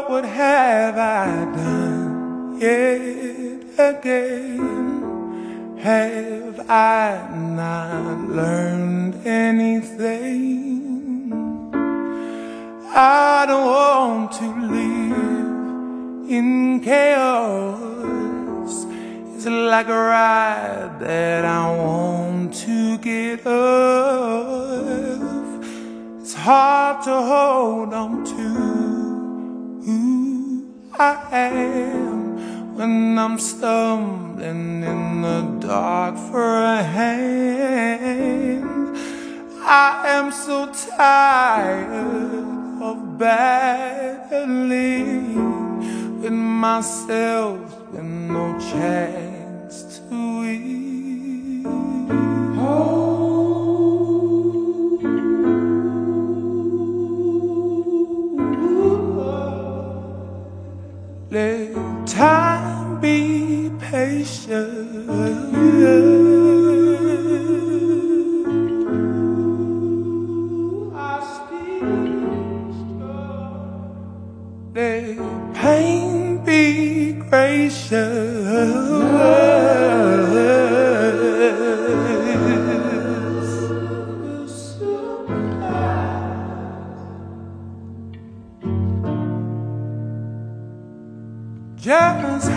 what have I done yet again? Have I not learned anything? I don't want to live in chaos. It's like a ride that I want to get off. It's hard to hold on to who I am when I'm stumbling in the dark for a hand. I am so tired of battling with myself with no chance to win. Let time be patient. I still struggle. Let pain be gracious. Just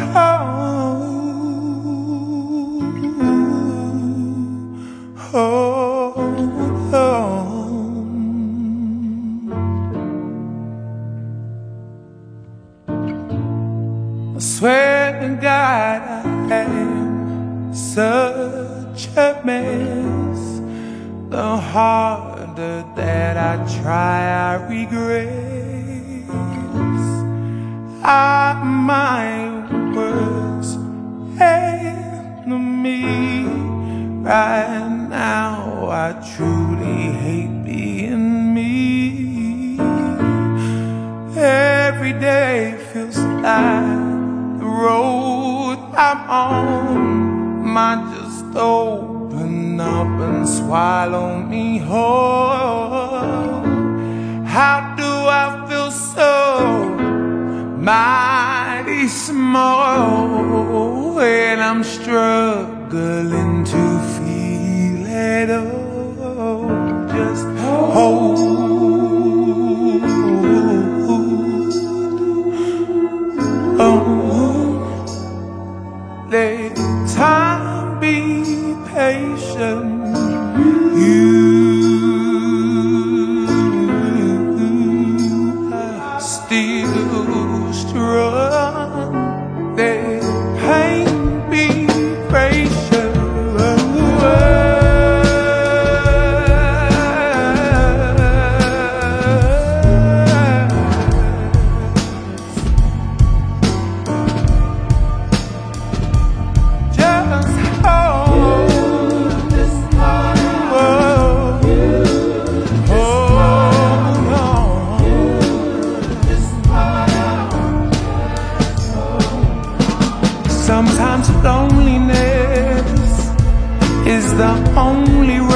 hold on. I swear to God I am such a mess. The harder that I try, I regress. I'm my worst enemy. Right now I truly hate being me. Every day feels like the road I'm on might just open up and swallow me whole. How do I feel so mighty small when I'm struggling to feel it all? Just hold on. Let time be patient. You are still strong. Let pain be gracious. Sometimes loneliness is the only